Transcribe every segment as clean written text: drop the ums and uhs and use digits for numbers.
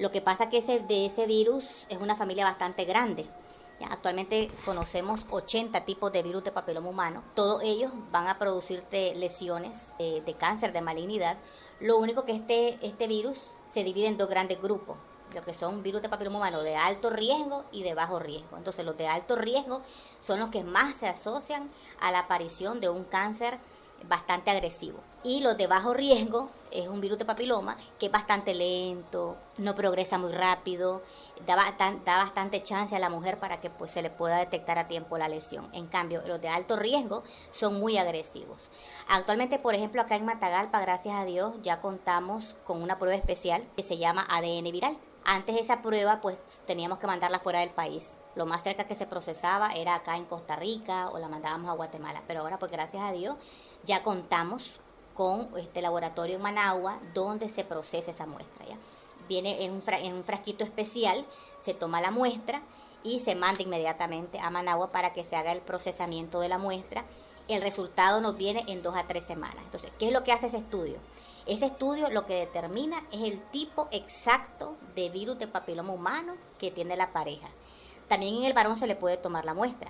Lo que pasa que de ese virus es una familia bastante grande. ¿Ya? Actualmente conocemos 80 tipos de virus de papiloma humano. Todos ellos van a producirte lesiones de cáncer, de malignidad. Lo único que este virus se divide en dos grandes grupos, lo que son virus de papiloma humano de alto riesgo y de bajo riesgo. Entonces los de alto riesgo son los que más se asocian a la aparición de un cáncer bastante agresivo. Y los de bajo riesgo es un virus de papiloma que es bastante lento, no progresa muy rápido, da bastante chance a la mujer para que pues, se le pueda detectar a tiempo la lesión. En cambio, los de alto riesgo son muy agresivos. Actualmente, por ejemplo, acá en Matagalpa, gracias a Dios, ya contamos con una prueba especial que se llama ADN viral. Antes esa prueba, pues teníamos que mandarla fuera del país. Lo más cerca que se procesaba era acá en Costa Rica o la mandábamos a Guatemala. Pero ahora, pues gracias a Dios, ya contamos con este laboratorio en Managua donde se procesa esa muestra. ¿Ya? Viene en un frasquito especial, se toma la muestra y se manda inmediatamente a Managua para que se haga el procesamiento de la muestra. El resultado nos viene en 2 a 3 semanas. Entonces, ¿qué es lo que hace ese estudio? Ese estudio lo que determina es el tipo exacto de virus de papiloma humano que tiene la pareja. También en el varón se le puede tomar la muestra.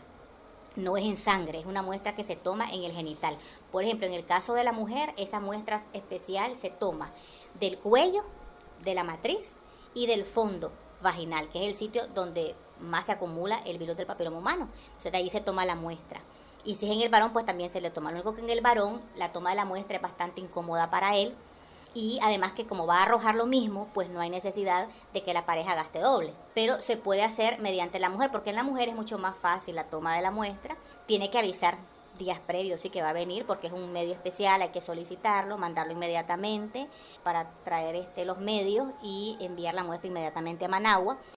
No es en sangre, es una muestra que se toma en el genital. Por ejemplo, en el caso de la mujer, esa muestra especial se toma del cuello, de la matriz y del fondo vaginal, que es el sitio donde más se acumula el virus del papiloma humano. Entonces de ahí se toma la muestra. Y si es en el varón, pues también se le toma. Lo único que en el varón la toma de la muestra es bastante incómoda para él. Y además que como va a arrojar lo mismo, pues no hay necesidad de que la pareja gaste doble. Pero se puede hacer mediante la mujer, porque en la mujer es mucho más fácil la toma de la muestra. Tiene que avisar días previos sí que va a venir, porque es un medio especial, hay que solicitarlo, mandarlo inmediatamente para traer los medios y enviar la muestra inmediatamente a Managua.